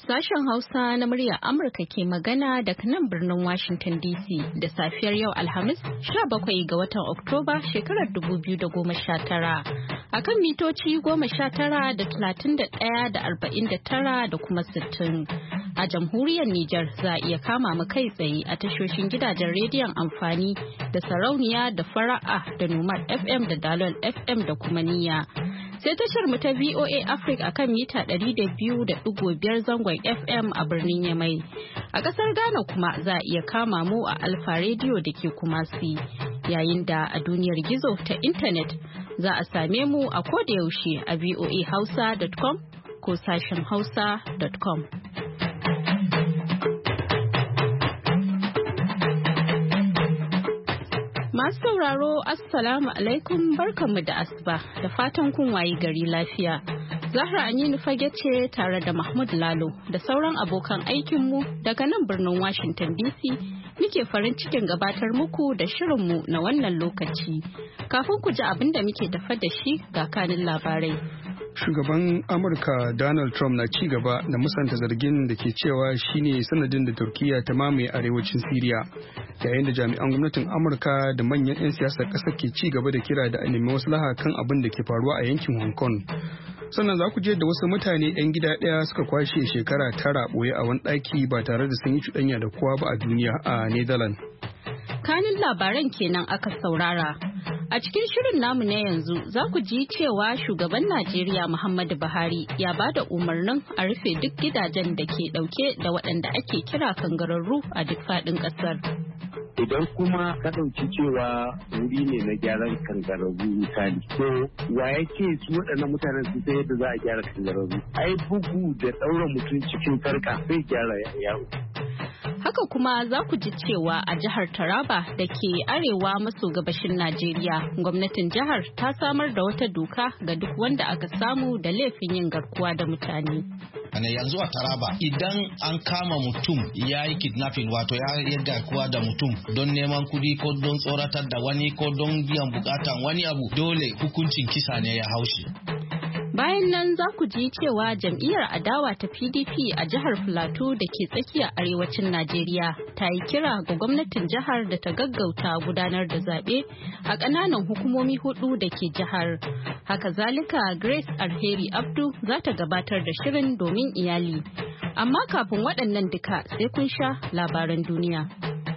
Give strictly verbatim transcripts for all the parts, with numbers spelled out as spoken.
Sashen Hausa na muryar Amurka ke magana daga nan birnin Washington D C da safiyar yau Alhamis sha bakwai ga watan Oktoba shekarar dubu biyu da goma sha tara. A kan mitoci goma sha tara da talatin da ɗaya da arba'in da tara da kuma sittin. A jamhuriyar Nijar za a iya kama mu kai tsaye a tashoshin gidajen rediyon amfani da sarauniya da fara'a da Nomad F M da Dalol F M da kuma niyya. Sai tashar mu ta V O A Africa akan mita ɗari da biyu da ɗigo biyar zangon F M a birnin Yamai. A ƙasar Ghana kuma za a iya kama mu a Alfa Radio da ke Kumasi. Yayin da a duniyar gizo ta intanet za a same mu a kodayaushe a voa hausa dot com ko sashen hausa dot com. Masu sauraro Assalamu alaikum barkanmu da asuba da fatan kun wayi gari lafiya. Zahra Aminu Fage ce tare da Mahmud Lalo da sauran abokan aikinmu daga nan birnin Washington D C muke farin cikin gabatar muku da shirinmu na wannan lokaci. Kafin ku ji abin da muke tafa da shi ga kanin labarai. Shugaban Amurka Donald Trump na ci gaba da musanta zargin da ke cewa shine sanadin da Turkiyya ta mamaye arewacin Siriya, yayin da jami'an gwamnatin Amurka da manyan 'yan siyasar ƙasar ke ci gaba da kira da a nemi maslaha kan abin da ke faruwa a yankin Hong Kong. Sannan za ku je da wasu mutane 'yan gida ɗaya suka kwashe shekara tara ɓoye a wani ɗaki ba tare da sun yi cuɗanya da kowa ba a duniya a Netherlands. Kanin labaran kenan aka saurara. A cikin shirin namu na yanzu za ku ji cewa shugaban Najeriya Muhammadu Buhari ya ba da umarnin a rufe duk gidajen da ke dauke da waɗanda ake kira kangararru a duk faɗin ƙasar. Idan kuma ka ɗauki cewa wuri ne na gyaran kangararru misali, to wa yake su waɗannan mutanen su sai yadda za a gyara kangararru? Ai bugu da ɗaura mutum cikin sarƙa sai gyara yaro. Haka kuma za ku ji cewa a jihar Taraba da ke arewa maso gabashin Najeriya, gwamnatin jihar ta samar da wata doka ga duk wanda aka samu da laifin yin garkuwa da mutane. Ana yanzu a Taraba idan an kama mutum ya yi kidnapping wato ya yi garkuwa da mutum don neman kudi ko don tsoratar da wani ko don biyan bukatan wani abu, dole hukuncin kisa ne ya haushi. Bayan nan za ku ji cewa jam'iyyar adawa ta P D P a jihar Filato da ke tsakiyar arewacin Najeriya ta yi kira ga gwamnatin jihar da ta gaggauta gudanar da zaɓe a ƙananan hukumomi hudu da ke jihar. Haka zalika Grace Alheri Abdu za ta gabatar da shirin domin iyali. Amma kafin waɗannan duka sai kun sha labaran duniya.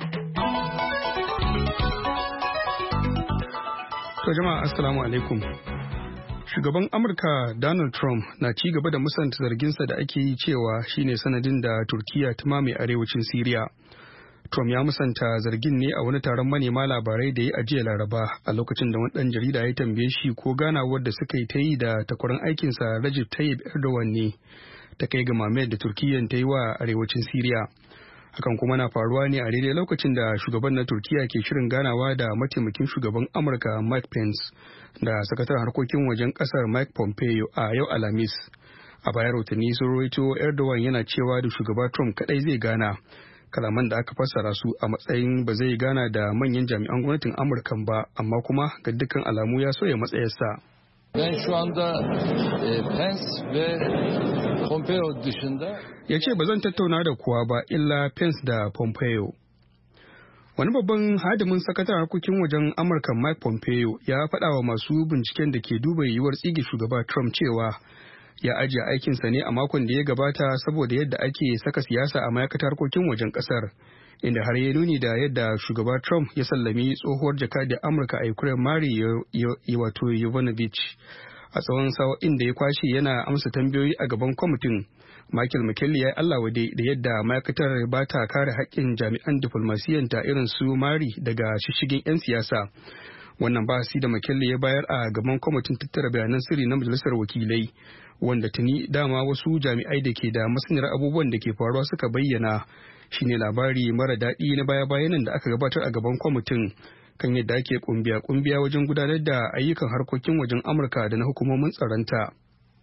To jama'a assalamu alaikum. Shugaban Amurka Donald Trump na ci gaba da musanta zarginsa da ake yi cewa shine sanadin da Turkiyya ta mamaye arewacin Siriya. Trump ya musanta zargin ne a wani taron manema labarai da ya a jiya Laraba a lokacin da wani ɗan jarida ya tambaye shi ko ganawar da suka yi ta yi da takwaran aikinsa Recep Tayyip Erdogan ne ta kai ga mamayar da Turkiyya ta yi wa arewacin Siriya. Hakan kuma na faruwa ne a daidai lokacin da shugaban na Turkiyya ke shirin ganawa da mataimakin shugaban Amurka Mike Pence da sakataren harkokin wajen kasar Mike Pompeo a yau Alhamis. A bayan rahotanni sun rawaito Erdogan yana cewa da shugaba Trump kadai zai gana, kalaman da aka fassara su a matsayin ba zai gana da manyan jami'an gwamnatin Amurkan ba, amma kuma ga dukkan alamu ya soya matsayarsa. Ben şu anda e, Pence ve Pompeo dışında ya ce ba zan tattauna da kowa ba illa Pence da Pompeo. Wani babban hadimin sakataren harkokin wajen Amurka Mike Pompeo ya faɗa wa masu binciken da ke duba yiwuwar tsige shugaba Trump cewa ya ajiye aikinsa ne a makon da ya gabata saboda yadda ake saka siyasa a ma'aikatar harkokin wajen ƙasar, inda har ya nuni da yadda shugaba Trump ya sallami tsohuwar jakadiyar Amurka a Ukraine Mari wato Yovanovich. A tsawon sa'o'in da ya kwashe yana amsa tambayoyi a gaban kwamitin, Michael McKinley ya yi Allah wade da yadda ma'aikatar ba ta kare haƙƙin jami'an diflomasiyyanta irin su Mari daga shishigin 'yan siyasa. Wannan bahasi da McKinley ya bayar a gaban kwamitin tattara bayanan sirri na majalisar wakilai, wanda tuni dama wasu jami'ai da ke da masaniyar abubuwan da ke faruwa suka bayyana, shine labari mara daɗi na baya-bayanan da aka gabatar a gaban kwamitin kan yadda ake kumbiya-kumbiya wajen gudanar da ayyukan harkokin wajen Amurka da na hukumomin tsaronta.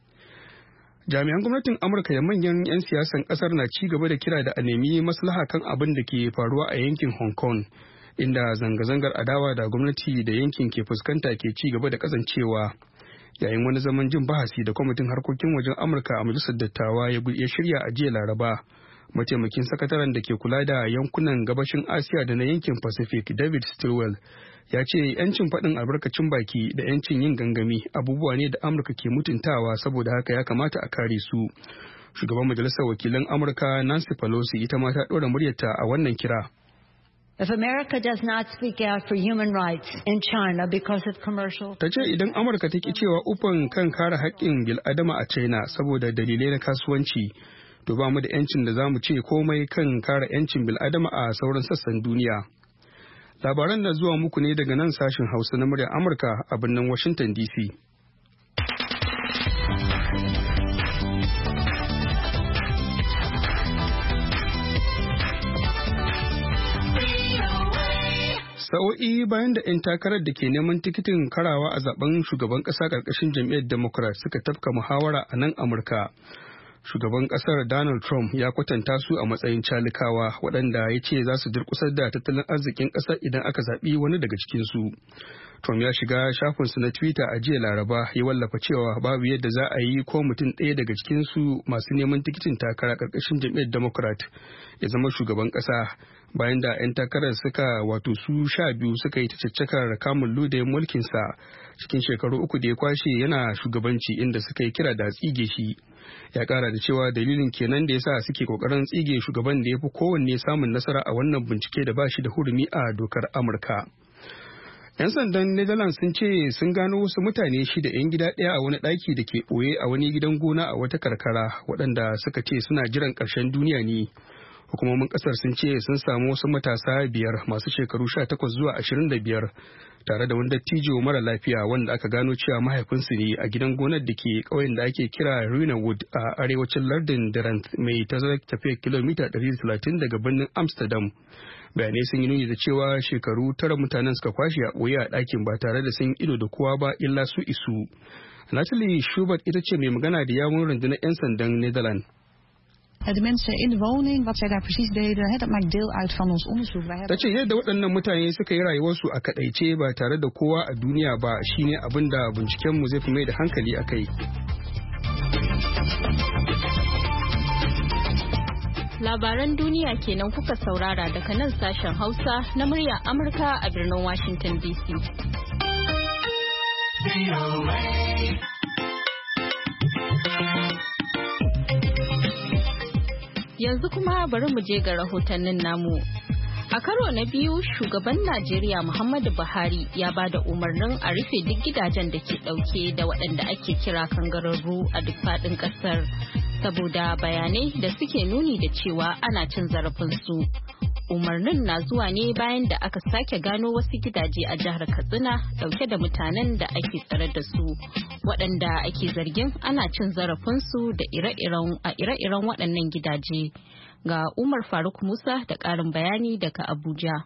Jami'an gwamnatin Amurka da manyan 'yan siyasan ƙasar na ci gaba da kira da a nemi maslaha kan abin da ke faruwa a yankin Hong Kong, inda zanga-zangar adawa da gwamnati da yankin ke fuskanta ke ci gaba da kasancewa. yayin wani zaman jin bahasi da kwamitin harkokin wajen Amurka a majalisar dattawa ya shirya a jiya Laraba. Mataimakin sakataren da ke kula da yankunan gabashin Asiya da na yankin Pacific, David Stilwell, ya ce yancin faɗin albarkacin baki da yancin yin gangami abubuwa ne da Amurka ke mutuntawa, saboda haka ya kamata a kare su. Shugaban majalisar wakilan Amurka Nancy Pelosi ita ma ta ɗora muryarta a wannan kira. If America does not speak out for human rights in China because of commercial... Ta ce idan Amurka ta ki cewa ufan kan kare haƙƙin bil'adama a China saboda dalilai na kasuwanci, to ba mu da 'yancin da za mu ce komai kan kare 'yancin bil'adama a sauran sassan duniya. Labaran na zuwa muku ne daga nan sashen Hausa na muryar Amurka a birnin Washington D C. Sa'o'i bayan da 'yan takarar da ke neman tikitin karawa a zaben shugaban ƙasa ƙarƙashin jam'iyyar Democrat suka tafka muhawara a nan Amurka. Shugaban ƙasar Donald Trump ya kwatanta su a matsayin calikawa waɗanda ya ce za su durƙusar da tattalin arzikin ƙasar idan aka zaɓi wani daga cikinsu. Trump ya shiga shafinsu na Twitter a jiya Laraba ya wallafa cewa babu yadda za a yi ko mutum ɗaya daga cikinsu masu neman tikitin takara ƙarƙashin jam'iyyar Democrat ya zama shugaban ƙasa, bayan da 'yan takarar suka wato su sha biyu suka yi ta caccakar kamun ludayin mulkinsa cikin shekaru uku da ya kwashe yana shugabanci, inda suka yi kira da tsige shi. Ya kara da cewa dalilin kenan da yasa suke kokarin tsige shugaban da ya fi kowanne samun nasara a wannan bincike da ba shi da hurumi a dokar Amurka. 'Yan sandan Netherlands sun ce sun gano wasu mutane shida 'yan gida ɗaya a wani ɗaki da ke ɓoye a wani gidan gona a wata karkara waɗanda suka ce suna jiran ƙarshen duniya ne. Hukumomin ƙasar sun ce sun samu wasu matasa biyar masu shekaru sha takwas zuwa ashirin da biyar tare da wani dattijo mara lafiya wanda aka gano cewa mahaifinsu ne a gidan gonar da ke ƙauyen da ake kira Runewood a arewacin lardin Drenthe mai tazarar tafiya kilomita ɗari da talatin daga birnin Amsterdam. Bayanai sun yi nuni da cewa shekaru tara mutanen suka kwashe a ɓoye a ɗakin ba tare da sun ido da kowa ba illa su isu. Natalie Schubert ita ce mai magana da yawun rundunar 'yan sandan Netherlands. De mensen in de woning, wat zij daar precies deden, dat maakt deel uit van ons onderzoek. Ta ce yadda waɗannan mutane suka yi rayuwarsu a kaɗaice ba tare da kowa a duniya ba shine abin da bincikenmu zai fi mai da hankali a kai. Labaran duniya kenan kuka saurara daga nan sashen Hausa na muryar Amurka a birnin Washington D C. Yanzu kuma bari mu je ga rahotannin namu. A karo na biyu shugaban Najeriya Muhammadu Buhari ya ba da umarnin a rufe duk gidajen da ke dauke da waɗanda ake kira kangararru a duk faɗin ƙasar saboda bayanai da suke nuni da cewa ana cin zarafinsu. Umarnin na zuwa ne bayan da aka sake gano wasu gidaje a jihar Katsina dauke da mutanen da ake tsare da su waɗanda ake zargin ana cin zarafinsu da ire-iren a ire-iren waɗannan gidaje. Ga Umar Faruk Musa da ƙarin bayani daga Abuja.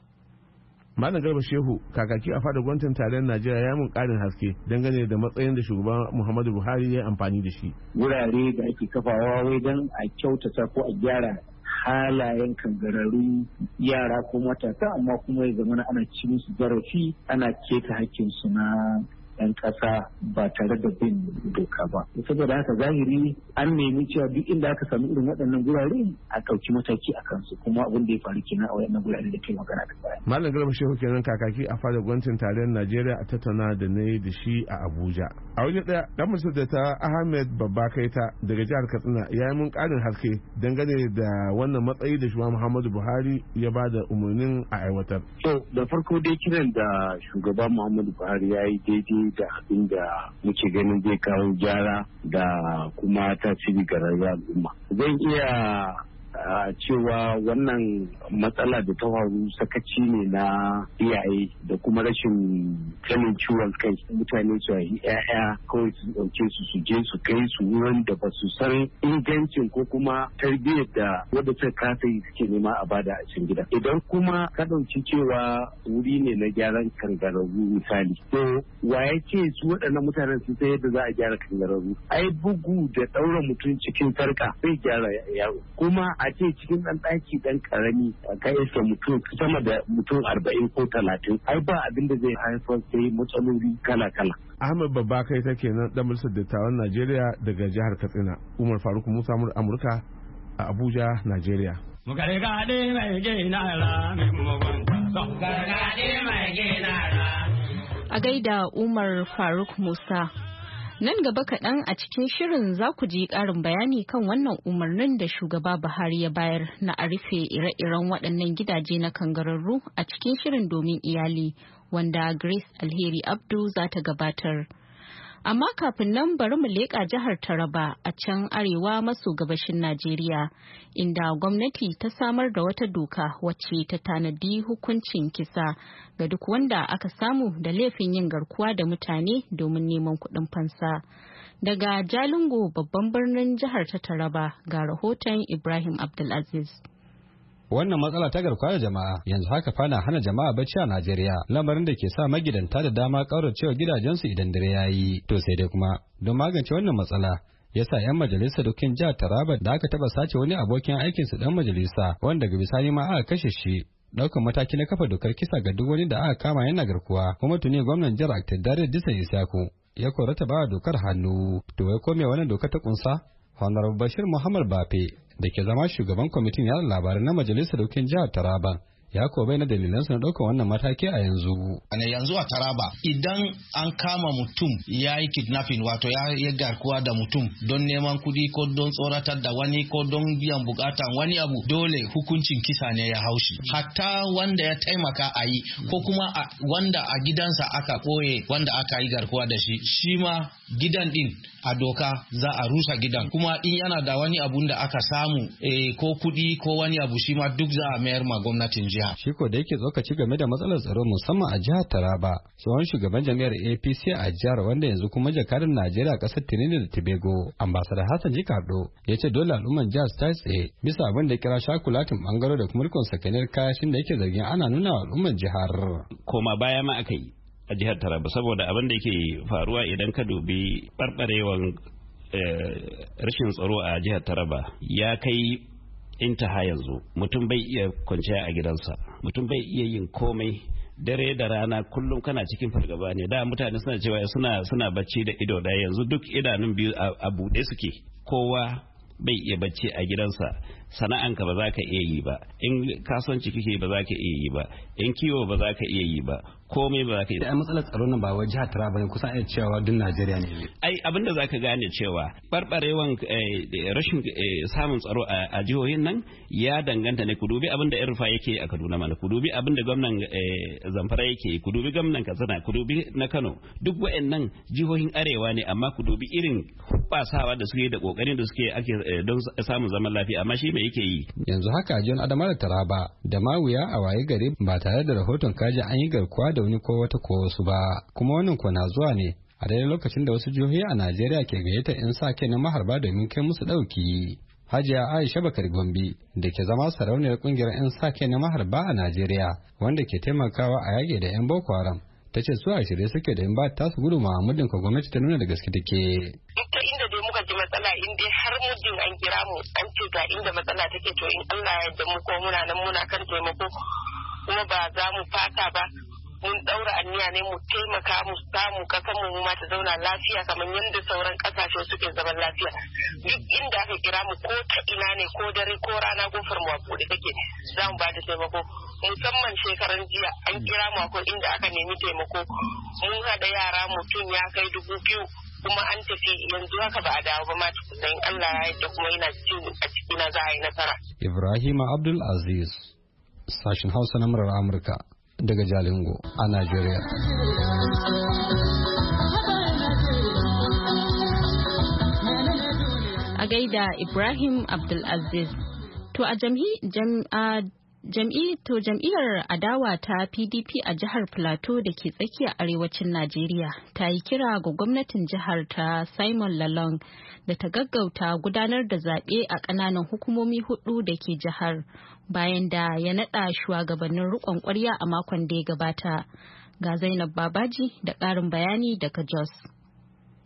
Malam Garba Shehu kakaki a fadar gwamnatin tarayyar Najeriya ya mun ƙarin haske dangane da matsayin da shugaban Muhammadu Buhari ya amfani da shi. Wurare da ake kafawa wai don a kyautata ko a gyara halayen kangararru yara ko matasa, amma kuma ya zama ana ci musu zarafi, ana keta hakkinsu na 'yan ƙasa ba tare da bin doka ba. Saboda haka zahiri an nemi cewa duk inda aka sami irin waɗannan gurare a ɗauki mataki a kansu, kuma abin da ya faru kenan a waɗannan gurare da ke magana da baya. Malam Garba Shehu kenan kakaki a fadar gwamnatin tarayyar Najeriya a tattauna da na da shi a Abuja. A waje ɗaya ɗan musu da ta Ahmed Babba Kaita daga jihar Katsina ya yi mun ƙarin haske dangane da wannan matsayi da shugaban Muhammadu Buhari ya ba da umarnin a aiwatar. To da farko dai kiran da shugaban Muhammadu Buhari ya yi daidai da abin da muke ganin zai kawo gyara da kuma tasiri ga rayuwar al'umma. Zan iya a cewa wannan matsala da ta faru sakaci ne na iyaye da kuma rashin sanin ciwon kai. Mutane su yi ƴaƴa kawai su ɗauke su su je su kai su wurin da ba su san ingancin ko kuma tarbiyyar da wadda ta kasa yi suke nema a bada a cikin gida. Idan kuma ka ɗauki cewa wuri ne na gyaran kangararru misali, to waye ce su waɗannan mutanen sun san yadda za a gyara kangararru? Ai bugu da ɗaura mutum cikin sarƙa zai gyara yaro, kuma a a ce cikin ɗan ɗaki ɗan ƙarami ka isa mutum sama da mutum arba'in ko talatin ai ba abin da zai haifar sai matsaloli kala-kala. Ahmad Babba kai ta kenan dan majalisar dattawan Najeriya daga jihar Katsina. Umar Faruk Musa Amurka a Abuja, Najeriya. Gargaɗe mai gina ra mai mugunta. Gargaɗe mai gina ra. A gaida Umar Faruk Musa. Nan gaba kaɗan a cikin shirin za ku ji ƙarin bayani kan wannan umarnin da shugaba Buhari ya bayar na a rufe ire-iren waɗannan gidaje na kangararru a cikin shirin domin iyali wanda Grace Alheri Abdu za ta gabatar. Amma kafin nan bari mu leƙa jihar Taraba a can arewa maso gabashin Najeriya, inda gwamnati ta samar da wata doka wacce ta tanadi hukuncin kisa ga duk wanda aka samu da laifin yin garkuwa da mutane domin neman kuɗin fansa. Daga Jalingo babban birnin jihar ta Taraba ga rahoton Ibrahim Abdulaziz. Wannan matsala ta garkuwa da jama'a yanzu haka fana hana jama'a bacci a Najeriya, lamarin da ke sa magidanta da dama kauracewa gidajensu idan dare yayi. To sai dai kuma don magance wannan matsala yasa 'yan majalisa dukkan jihar Taraba da aka taba sace wani abokin aikinsu dan majalisa wanda ga bisani ma aka kashe shi daukan mataki na kafa dokar kisa ga duk wani da aka kama yana garkuwa. Kuma tuni gwamnan jihar Aktadare Disa Isaku ya korata ba dokar hannu. To wai ko me wannan dokar ta kunsa? Honorable Bashir Muhammad Bafe da ke zama shugaban kwamitin yada labarai na majalisar dokin jihar Taraba ya ko bai na dalilansu na ɗaukar wannan mataki a yanzu. A yanzu a Taraba idan an kama mutum ya yi kidnapping wato ya yi garkuwa da mutum don neman kuɗi ko don tsoratar da wani ko don biyan bukatan wani abu dole hukuncin kisa ne ya haushi. Hatta wanda ya taimaka a yi ko kuma wanda a gidansa aka ɓoye wanda aka yi garkuwa da shi shi ma gidan din a doka za a rusa gidan kuma in yana da wani abun da aka samu eh, ko kuɗi ko wani abu shi ma duk za a mayar ma gwamnatin jiha. Shi ko da yake tsokaci game da matsalar tsaro musamman a jihar Taraba, tsohon shugaban jami'ar A P C a jihar wanda yanzu kuma jakadan Najeriya kasar Trinidad da Tobago, ambassador Hassan Jikardo ya ce dole al'umman jihar su tashi tsaye bisa abin da kira shakulatin bangaro da kuma rikon sakaniyar kayashin da yake zargin ana nuna wa al'umman jihar. Koma baya ma aka yi a jihar Taraba saboda abin da yake faruwa idan ka dubi barbarewan rashin tsaro a jihar Taraba ya kai intaha yanzu. Mutum bai iya kwanciya a gidansa, mutum bai iya yin komai dare da rana kullum kana cikin fargaba ne. Da mutane suna cewa suna suna bacci da ido ɗaya, yanzu duk idanun biyu a buɗe suke. Kowa bai iya bacci a gidansa, sana'anka ba za ka iya yi ba, in kasuwanci kike ba za ka iya yi ba, in kiwo ba za ka iya yi ba, komai ba za ka yi. Da matsalar tsaro nan ba wai jihar Taraba ne, kusan iya cewa duk Najeriya ne. Ai abin da za ka gane cewa barbarewan rashin samun tsaro a jihohin nan ya danganta ne. Ku dubi abin da Irfa yake a Kaduna mana, ku dubi abin da gwamnan Zamfara yake, ku dubi gwamnan Katsina, ku dubi na Kano, duk waɗannan jihohin arewa ne, amma ku dubi irin hubbasawa da suke da kokarin da suke ake don samun zaman lafiya, amma shi me yake yi. Yanzu haka a jihar Adamawa da Taraba da ma wuya a waye gari ba tare da rahoton kaji an yi garkuwa da wani ko wata ko wasu ba, kuma wannan ko na zuwa ne a daidai lokacin da wasu jihohi a Najeriya ke gayyata in sa kai na maharba domin kai musu ɗauki. Hajiya Aisha Bakar Gombe da ke zama sarauniyar kungiyar 'yan sa kai na maharba a Najeriya wanda ke taimakawa a yage da 'yan Boko Haram ta ce su a shirye suke da in ba ta su gudu muhammadin ka gwamnati ta nuna da gaske take. Duk ta inda dai muka ji matsala in dai har muddin an kira mu an ce ga inda matsala take to in Allah ya yarda mu ko muna nan muna kan taimako kuma ba za mu fata ba. Mun daura aniya ne mu taimaka mu samu kasan mu ma ta zauna lafiya kamar yadda sauran kasashe suke zaman lafiya. Duk inda aka kira mu ko ta ina ne ko dare ko rana gofar mu a bude take za mu ba da taimako. Musamman shekaran jiya an kira mu akwai inda aka nemi taimako. Mun haɗa yara mutum ya kai dubu biyu kuma an tafi yanzu haka ba a dawo ba ma tukunan Allah ya yarda kuma yana cikin a cikina za a yi nasara. Ibrahim Abdul Aziz, sashen Hausa na murar Amurka daga Jalingo a Najeriya. A gaida Ibrahim Abdulaziz. To a jam'i to jam'iyyar adawa ta P D P a jihar Plateau da ke tsakiyar arewacin Najeriya ta yi kira ga gwamnatin jihar ta Simon Lalong da ta gaggauta gudanar da zaɓe a ƙananan hukumomi hudu da ke jihar bayan da ya naɗa shugabannin riƙon ƙwarya a makon da ya gabata. Ga Zainab Babaji da ƙarin bayani daga Jos.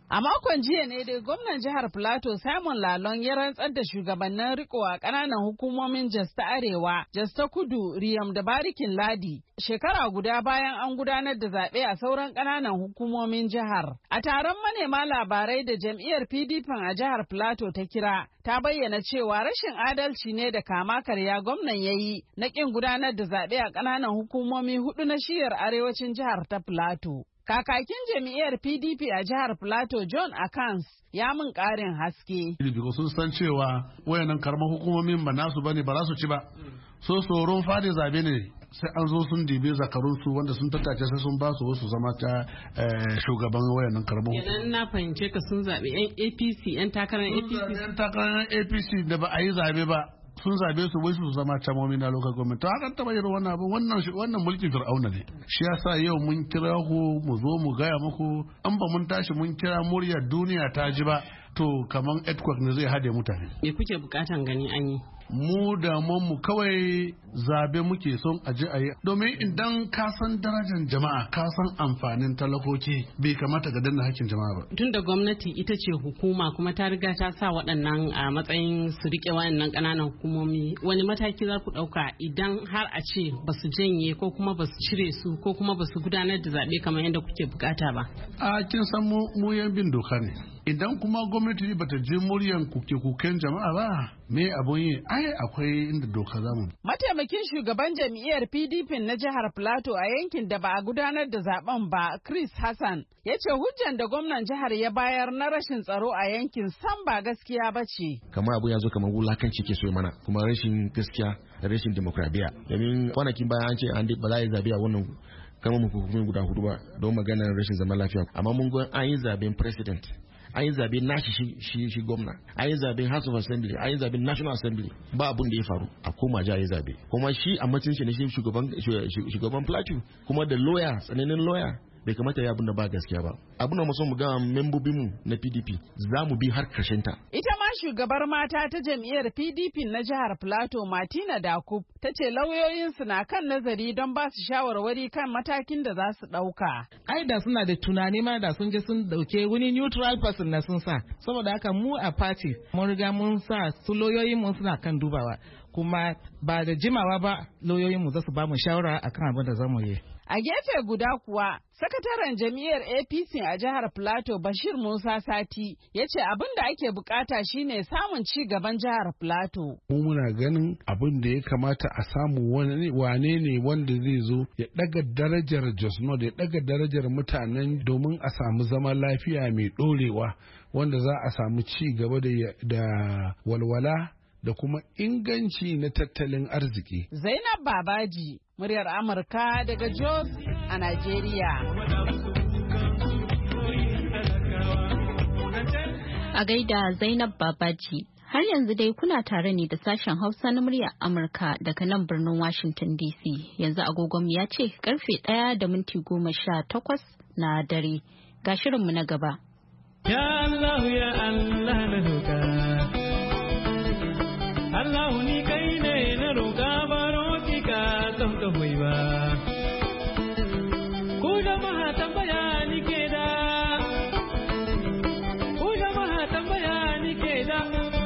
A makon jiya ne dai gwamnan jihar Plateau Simon Lalong ya rantsar da shugabannin riko a ƙananan hukumomin Jos ta Arewa, Jos ta Kudu, Riyam da Barikin Ladi. Shekara guda bayan an gudanar da zaɓe a sauran ƙananan hukumomin jihar. A taron manema labarai da jam'iyyar P D P a jihar Plateau ta kira, ta bayyana cewa rashin adalci ne da kama karya gwamnan ya yi na ƙin gudanar da zaɓe a ƙananan hukumomi hudu na shiyar arewacin jihar ta Plateau. Kakakin jam'iyyar P D P a jihar Plateau John Akans ya mun ƙarin haske. Sun san cewa wayannan karamar hukumomin ba nasu bane ba za su ci ba. So tsoron fadi zabe ne sai an zo sun dibe zakarunsu wanda sun tattace sai sun ba su wasu zama ta shugaban wayannan karamar hukumomi. Idan na fahimce ka sun zabe yan A P C yan takarar A P C. Yan takarar A P C da ba a yi zabe ba. Sun zabe su wai su zama camomi na local government to hakan taba irin wannan abu wannan wannan mulkin fir'auna ne shi yasa yau mun kira ku mu zo mu gaya muku an ba mun tashi mun kira muryar duniya ta ji ba to kaman earthquake ne zai hade mutane me kuke bukatan gani an yi mu da mu kawai zabe muke son aje a yi domin idan ka san darajar jama'a ka san amfanin talakoki bai kamata ga danna hakkin jama'a ba tun da gwamnati ita ce hukuma kuma ta riga ta sa waɗannan a matsayin su rike wayannan ƙananan hukumomi wani mataki za ku ɗauka idan har a ce ba su janye ko kuma ba su cire su ko kuma ba su gudanar da zaɓe kamar yadda kuke bukata ba a kin san mu mu yan bin doka ne idan kuma gwamnati bata ji muryan kuke-kuken jama'a ba me abun yi ai akwai inda doka zamu. Mataimakin shugaban jam'iyyar P D P na jihar Plateau a yankin da ba a gudanar da zaben ba Chris Hassan ya ce hujjan da gwamnan jihar ya bayar na rashin tsaro a yankin san ba gaskiya ba ce. Kamar abu ya zo kamar wulakanci ke so mana kuma rashin gaskiya da rashin demokradiyya domin kwanakin bayan an ce an ba za a yi zabe a wannan kamar hukumomi guda hudu ba don maganar rashin zaman lafiya amma mun ga an yi zaben president an yi zabe nashi shi shi gwamna an yi zaben house of assembly an yi zaben national assembly ba abun da ya faru a koma ja yi zabe kuma shi a matsayin shi ne shi shugaban shugaban plateau kuma da lawyer tsananin lawyer bai kamata ya abin da ba gaskiya ba abin da mu son mu ga membobinmu na P D P za mu bi har karshen ta ita ma shugabar mata ta jam'iyyar P D P na jihar Plateau Martina Dakub ta ce lauyoyinsu na kan nazari don ba su shawarwari kan matakin da za su ɗauka. Ai da suna da tunani ma da sun je sun dauke wani neutral person na sun sa saboda haka mu a party mun riga mun sa su lauyoyin mu suna kan dubawa kuma ba da jimawa ba lauyoyin mu za su ba mu shawara akan abin da za mu yi. A gefe guda kuwa, sakataren jam'iyyar A P C a jihar Plateau Bashir Musa Sati ya ce abin da ake bukata shine samun ci gaban jihar Plateau. Mu muna ganin abin da ya kamata a samu wane ne wanda zai zo ya daga darajar Jos North ya daga darajar mutanen domin a samu zaman lafiya mai dorewa wanda za a samu ci gaba da walwala da kuma inganci na tattalin arziki. Zainab Babaji, muryar Amurka daga Jos a Najeriya. A gaida Zainab Babaji, har yanzu dai kuna tare ne da sashen Hausa na muryar Amurka daga nan birnin Washington D C. Yanzu agogon ya ce karfe ɗaya da minti goma sha takwas na dare. Ga shirinmu na gaba. Ya Allah ya Allah na roƙa. Allah ni kai ne na roƙa baro ki ka don ka hoyi ba. Ku jama'a tambaya ni ke da. Ku jama'a tambaya ni ke da.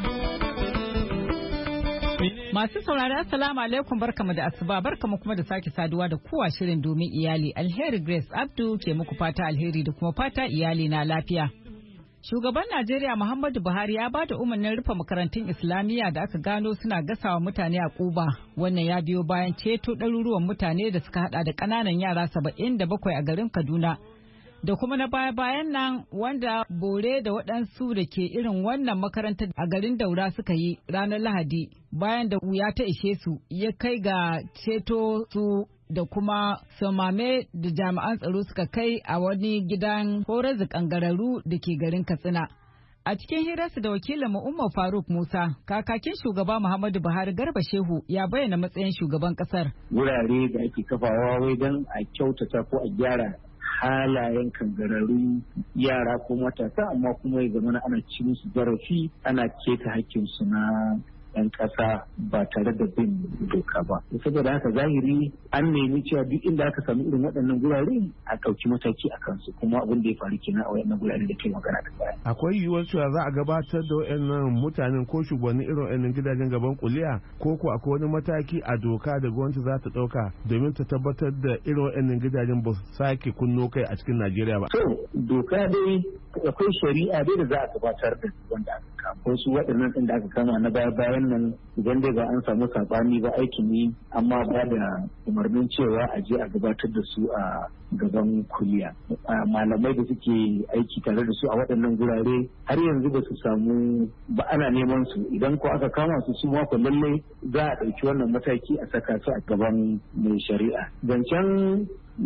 Masu saurari assalamu alaikum barkamu da asuba barkamu kuma da sake saduwa da kowa shirin domin iyali Alheri Grace Abdu ke muku fata alheri da kuma fata iyali na lafiya. Shugaban Najeriya Muhammadu Buhari ya ba da umarnin rufe makarantun Islamiyya da aka gano suna gasawa mutane a Kuba. Wannan ya biyo bayan ceto ɗaruruwan mutane da suka hada da ƙananan yara saba'in da bakwai a garin Kaduna. Da kuma na baya-bayan nan wanda bore da waɗansu da ke irin wannan makarantar a garin Daura suka yi ranar Lahadi bayan da wuya ta ishe su ya kai ga ceto su da kuma samame da jami'an tsaro suka kai a wani gidan horar da kangararru da ke garin Katsina. A cikin hirarsa da wakilin Umar Faruk Musa, kakakin shugaba Muhammadu Buhari Garba Shehu ya bayyana matsayin shugaban kasar. Wurare da ake kafawa wai don a kyautata ko a gyara halayen kangararru yara ko matasa amma kuma ya zama ana ci musu zarafi ana keta hakkinsu na 'yan ƙasa ba tare da bin doka ba. Saboda haka zahiri an nemi cewa duk inda aka samu irin waɗannan gurare a ɗauki mataki a kansu, kuma abin da ya faru kenan a waɗannan gurare da ke magana da baya. Akwai yiwuwar cewa za a gabatar da waɗannan mutanen ko shugabannin irin waɗannan gidajen gaban kuliya, ko ko akwai wani mataki a doka da gwamnati za ta ɗauka domin ta tabbatar da irin waɗannan gidajen ba su sake kunno kai a cikin Najeriya ba. To doka dai akwai shari'a dai da za a gabatar da wanda aka kama. Wasu waɗannan ɗin da aka kama na baya bayan nan idan dai ba an samu saɓani ba aikin ne, amma ba da umarnin cewa a je a gabatar da su a gaban kuliya. Malamai da suke aiki tare da su a waɗannan gurare har yanzu ba su samu ba, ana neman su. Idan ko aka kama su su ma lallai za a ɗauki wannan mataki a saka su a gaban mai shari'a. Zancen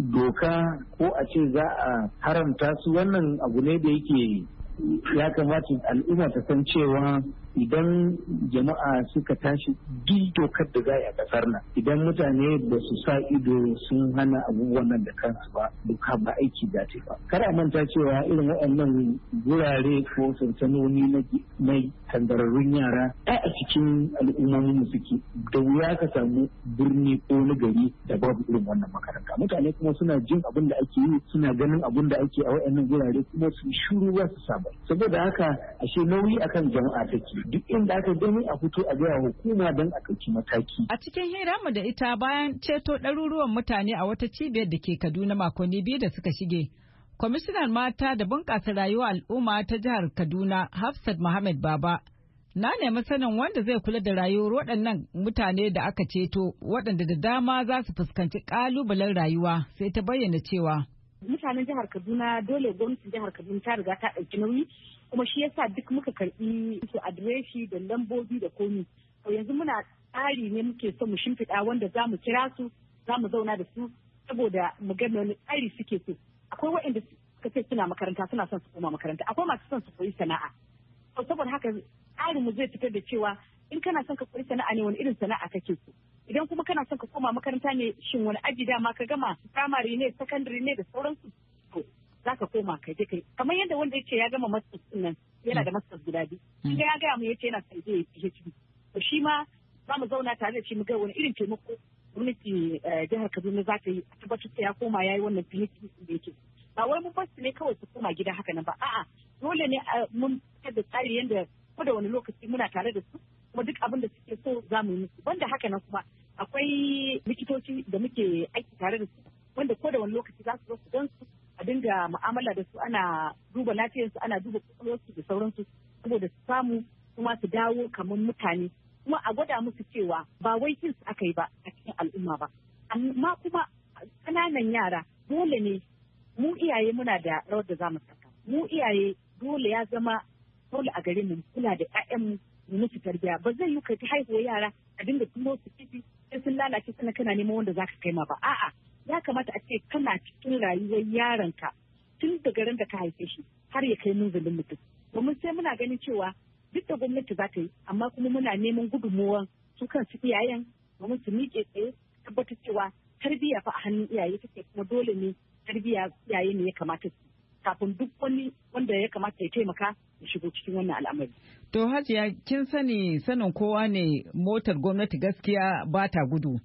doka ko a ce za a haramta su, wannan abu ne da yake ya kamata al'umma ta san cewa idan jama'a suka tashi duk dokar da za a kasar nan, idan mutane ba su sa ido sun hana abubuwan nan da kansu ba, doka ba aiki za ta ba. Kar a manta cewa irin waɗannan gurare ko sansanoni na tangararrun yara ai a cikin al'ummomin suke, da wuya ka samu birni ko na gari da babu irin wannan makaranta. Mutane kuma suna jin abin da ake yi, suna ganin abin da ake a waɗannan gurare, kuma su shuru ba su saba. Saboda haka ashe nauyi akan jama'a take, duk inda aka gani a fito a gaya hukuma don a ɗauki mataki. A cikin hiranmu da ita bayan ceto ɗaruruwan mutane a wata cibiyar da ke Kaduna makonni biyu da suka shige, kwamishinan mata da bunƙasa rayuwa al'umma ta jihar Kaduna Hafsat Muhammad Baba na nemi sanin wanda zai kula da rayuwar waɗannan mutane da aka ceto, waɗanda da dama za su fuskanci ƙalubalen rayuwa, sai ta bayyana cewa mutanen jihar Kaduna dole gwamnatin jihar Kaduna ta riga ta ɗauki nauyi, kuma shi yasa duk muka karɓi su adireshi da lambobi da komi. To yanzu muna tsari ne muke so mu shimfiɗa wanda za mu kira su, za mu zauna da su saboda mu ga wani tsari suke so. Akwai waɗanda suka ce suna makaranta suna son su koma makaranta, akwai masu son su koyi sana'a. To saboda haka tsarin mu zai fitar da cewa in kana son ka koyi sana'a ne wani irin sana'a kake so. Idan kuma kana son ka koma makaranta ne, shin wani aji dama ka gama, primary ne, secondary ne da sauransu, to za ka koma ka je kai. Kamar yadda wanda yace ya gama masters din nan yana da masters guda biyu, shi ya gaya mu yace yana son zai yi PhD. To shi ma za mu zauna tare da shi mu ga wani irin taimako gwamnati jihar Kaduna za ta yi a tabbatar da ya koma ya yi wannan PhD da yake. Ba wai mun bar su ne kawai su koma gida haka nan ba, a'a dole ne mun fitar da tsari yadda ko da wani lokaci muna tare da su, kuma duk abin da suke so za mu yi musu. Banda haka nan kuma akwai likitoci da muke aiki tare da su, wanda ko da wani lokaci za su zo su gan su, a dinga mu'amala da su, ana duba lafiyarsu, ana duba kwakwalwarsu da sauransu, saboda su samu kuma su dawo kamar mutane, kuma a gwada musu cewa ba wai kin su aka yi ba a cikin al'umma ba. Amma kuma ƙananan yara dole ne mu iyaye muna da rawar da za mu saka. Mu iyaye dole ya zama dole a gare mu kula da 'ya'yanmu mu musu tarbiyya. Ba zai yi ka ta haihuwa yara a dinga tuno su kifi sai sun lalace sana kana neman wanda zaka kai ma ba. A'a, ya kamata a ce kana cikin rayuwar yaronka tun daga ran da ka haife shi har ya kai munzalin mutum. Domin sai muna ganin cewa duk da gwamnati za ta yi, amma kuma muna neman gudunmuwan su kansu iyayen domin su miƙe tsaye tabbatar cewa tarbiyya fa a hannun iyaye take, kuma dole ne tarbiyya iyaye ne ya kamata su kafin duk wani wanda ya kamata ya taimaka ya shigo cikin wannan al'amari. To Hajiya, kin sani sanin kowa ne motar gwamnati gaskiya ba ta gudu.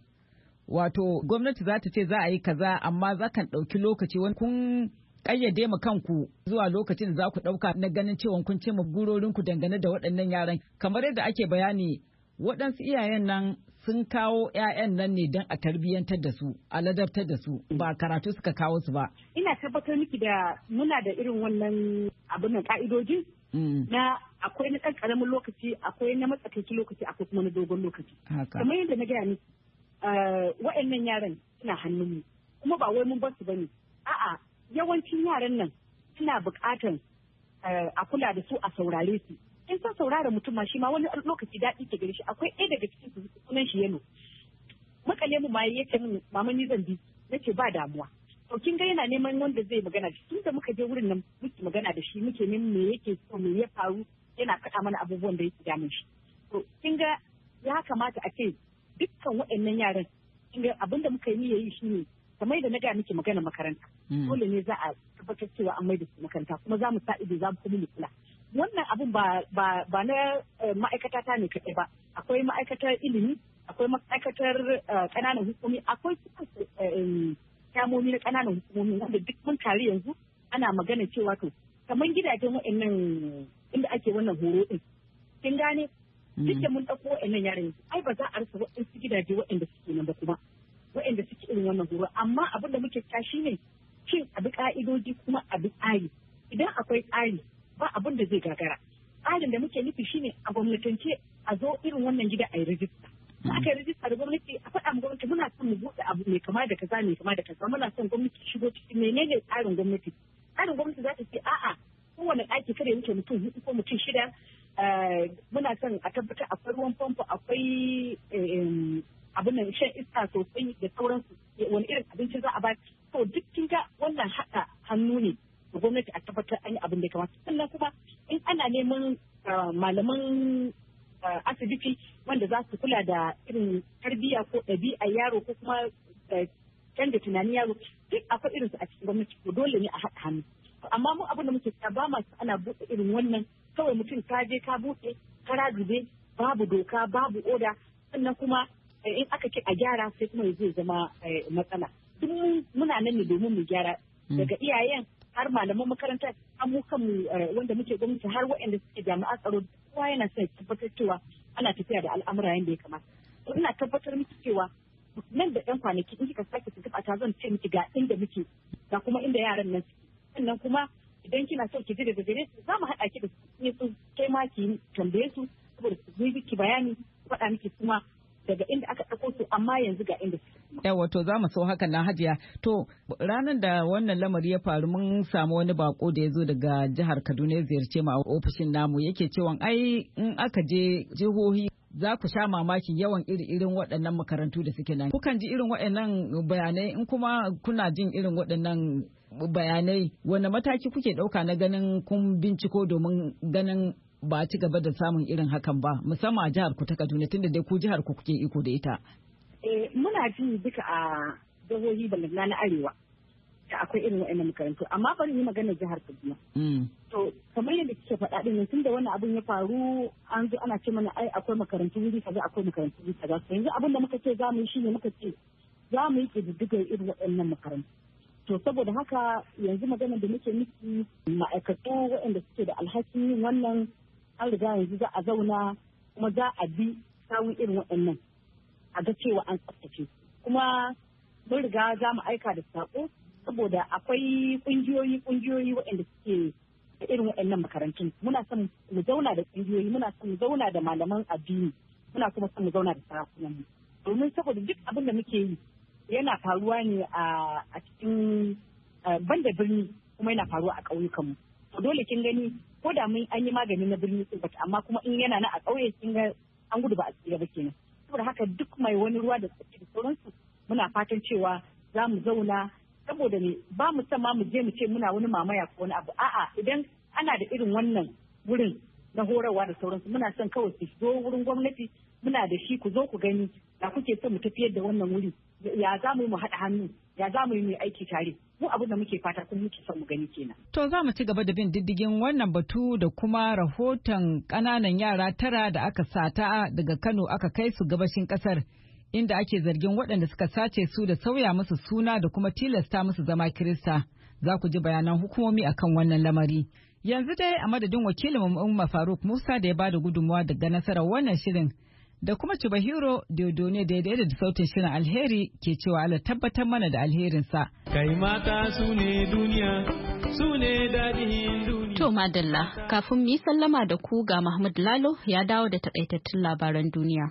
Wato gwamnati za ta ce za a yi kaza, amma za kan ɗauki lokaci wani kun ƙayyade ma kanku zuwa lokacin da za ku ɗauka na ganin cewa kun ce ma burorinku dangane da waɗannan yaran. Kamar yadda ake bayani, waɗansu iyayen nan sun kawo 'ya'yan nan ne don a tarbiyyantar da su, a ladabtar da su, ba karatu suka kawo su ba. Ina tabbatar miki da muna da irin wannan abin nan ka'idoji na akwai na ɗan ƙaramin lokaci, akwai na matsakaici lokaci, akwai kuma na dogon lokaci. Kamar yadda na gaya miki, wa'annan yaran suna hannunmu, kuma ba wai mun bar su bane. A'a, yawancin yaran nan suna buƙatar a kula da su, a saurare su. In san saurara mutum ma shi ma wani lokaci daɗi ke gare shi. Akwai ɗaya daga cikin su sunan shi Yano. Makale mu ma yake min mama ni zan bi, nace ba damuwa. To kin ga yana neman wanda zai magana da shi. Tun da muka je wurin nan muke magana da shi, muke neman me yake so, me ya faru, yana faɗa mana abubuwan da yake damun shi. To kin ga ya kamata a ce dukkan waɗannan yaran, kin ga abin da muka yi yayi shine kamar da na ga miki magana makaranta. Dole ne za a tabbatar cewa an maida su makaranta, kuma za mu sa ido, za mu kuma kula. Wannan abun ba ba ba na ma'aikata ta ne kaɗai ba, akwai ma'aikatar ilimi, akwai ma'aikatar ƙananan hukumomi, akwai kyamomi na ƙananan hukumomi wanda duk mun tare yanzu ana magana cewa to kamar gidajen waɗannan inda ake wannan horo ɗin. Kin gane? Duk da mun ɗauko waɗannan yaran yanzu ai ba za a rasa waɗansu gidaje waɗanda suke nan ba kuma waɗanda suke irin wannan horo amma abin da muke tashi ne shin a bi ƙa'idoji kuma a bi tsari. Idan akwai tsari ba abin da zai gagara. Tsarin da muke nufi shine a gwamnatance a zo irin wannan gida a yi rajista. Da aka yi rajista da gwamnati a faɗa mu gwamnati muna son mu buɗe abu mai kama da kaza mai kama da kaza muna son gwamnati shigo cikin menene tsarin gwamnati. Tsarin gwamnati za ta ce a'a kowane ɗaki kada ya wuce mutum huɗu ko mutum shida muna son a tabbatar akwai ruwan famfo akwai abin nan shan iska sosai da sauransu wani irin abinci za a ba to duk kin ga wannan haɗa hannu ne da gwamnati a tabbatar an yi abin da ya kamata sannan kuma in ana neman malaman asibiti wanda za su kula da irin tarbiyya ko ɗabi'a yaro ko kuma canza tunanin yaro duk akwai irinsu a cikin gwamnati ko dole ne a haɗa hannu amma mu abin da muke ta ba masu ana buɗe irin wannan kawai mutum ka je ka buɗe kara dube babu doka babu oda sannan kuma in aka ce a gyara sai kuma zai zama matsala duk muna nan ne domin mu gyara daga iyayen har malaman makaranta an mu kanmu wanda muke gwamnati har waɗanda suke jami'a tsaro kowa yana son tabbatar cewa ana tafiya da al'amura yadda ya kamata ina tabbatar miki cewa nan da ɗan kwanaki in kika sake su gaba ta zan ce miki ga inda muke ga kuma inda yaran nan suke sannan kuma idan kina so ki ji daga gare su za mu haɗa ki da su su kai ma ki tambaye su saboda su yi miki bayani faɗa miki kuma daga inda aka ɗauko su amma yanzu ga inda su. Yawa to za mu so hakan na Hajiya. To ranar da wannan lamari ya faru mun samu wani bako da ya zo daga jihar Kaduna ya ziyarce mu a ofishin namu yake cewa ai in aka je jihohi za ku sha mamakin yawan iri-irin waɗannan makarantu da suke nan. Kukan ji irin waɗannan bayanai in kuma kuna jin irin waɗannan bayanai wani mataki kuke ɗauka na ganin kun binciko domin ganin ba ci gaba da samun irin hakan ba musamman a jihar ku ta Kaduna tunda dai ku jihar ku kuke iko da ita. Eh muna ji duka a jihohi balagna na arewa da akwai irin waɗannan makarantu amma bari yi magana jihar Kaduna. To kamar yadda kike faɗa din tun da wannan abin ya faru an zo ana ce mana ai akwai makarantu wuri kaza akwai makarantu wuri kaza to yanzu abin da muka ce za mu yi shine muka ce za mu yi ƙididdigar irin waɗannan makarantu. To saboda haka yanzu magana da muke miki ma'aikatu waɗanda suke da alhakin yin wannan an riga yanzu za a zauna kuma za a bi sawun irin waɗannan a ga cewa an tsaftace kuma mun riga za mu aika da saƙo saboda akwai ƙungiyoyi ƙungiyoyi waɗanda suke da irin waɗannan makarantun muna son mu zauna da ƙungiyoyi muna son mu zauna da malaman addini muna kuma son mu zauna da sarakunan mu domin saboda duk abin da muke yi yana faruwa ne a cikin banda birni kuma yana faruwa a ƙauyukanmu to dole kin gani ko da mun an yi magani na birni sun bata amma kuma in yana na a ƙauye kin ga an gudu ba a tsira ba kenan saboda haka duk mai wani ruwa da tsaki da sauransu muna fatan cewa za mu zauna saboda ne ba mu san ma mu je mu ce muna wani mamaya ko wani abu a'a idan ana da irin wannan wurin na horarwa da sauransu muna son kawai su zo wurin gwamnati muna da shi ku zo ku gani da kuke son mu tafiyar da wannan wuri ya za mu yi mu haɗa hannu ya za mu yi mu aiki tare mu abin da muke fata kuma muke son mu gani kenan. To za mu ci gaba da bin diddigin wannan batu da kuma rahoton ƙananan yara tara da aka sata daga Kano aka kai su gabashin ƙasar inda ake zargin waɗanda suka sace su da sauya musu suna da kuma tilasta musu zama Kirista. Za ku ji bayanan hukumomi akan wannan lamari. Yanzu dai a madadin wakilin Umma Faruk Musa da ya bada gudunmawa daga nasarar wannan shirin da kuma Chubahiro Diodone da ya da sautin shirin alheri ke cewa Allah tabbatar mana da alherinsa. Kai mata su ne duniya, su ne daɗin duniya. To madalla, kafin mu yi sallama da ku ga Mahmud Lalo ya dawo da takaitattun labaran duniya.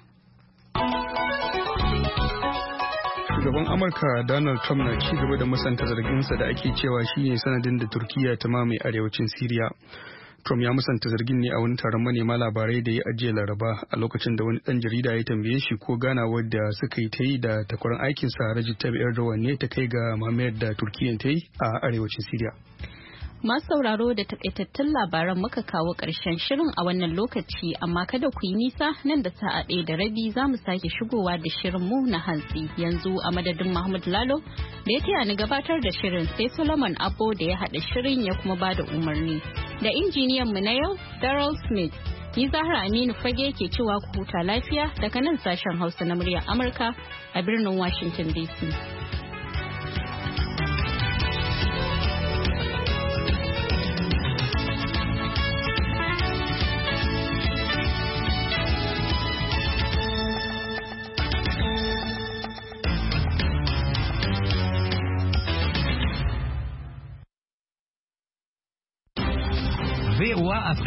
Shugaban Amurka Donald Trump na ci gaba da musanta zarginsa da ake cewa shine sanadin da Turkiyya ta mamaye arewacin Siriya. Trump ya musanta zargin ne a wani taron manema labarai da ya ajiye Laraba a lokacin da wani ɗan jarida ya tambaye shi ko ganawar da suka yi ta yi da takwarar aikinsa Recep Tayyip Erdogan ne ta kai ga mamayar da Turkiyya ta yi a arewacin Siriya. Masu sauraro da takaitattun labaran muka kawo ƙarshen shirin a wannan lokaci amma kada ku yi nisa nan da sa'a ɗaya da rabi za mu sake shigowa da shirin mu na hantsi yanzu a madadin Mahmud Lalo da ya taya ni gabatar da shirin sai Solomon Abbo da ya haɗa shirin ya kuma ba da umarni da injiniyan mu na yau Daryl Smith Ni Zahra Aminu Fage ke cewa ku huta lafiya daga nan sashen Hausa na muryar Amurka a birnin Washington D C. V O A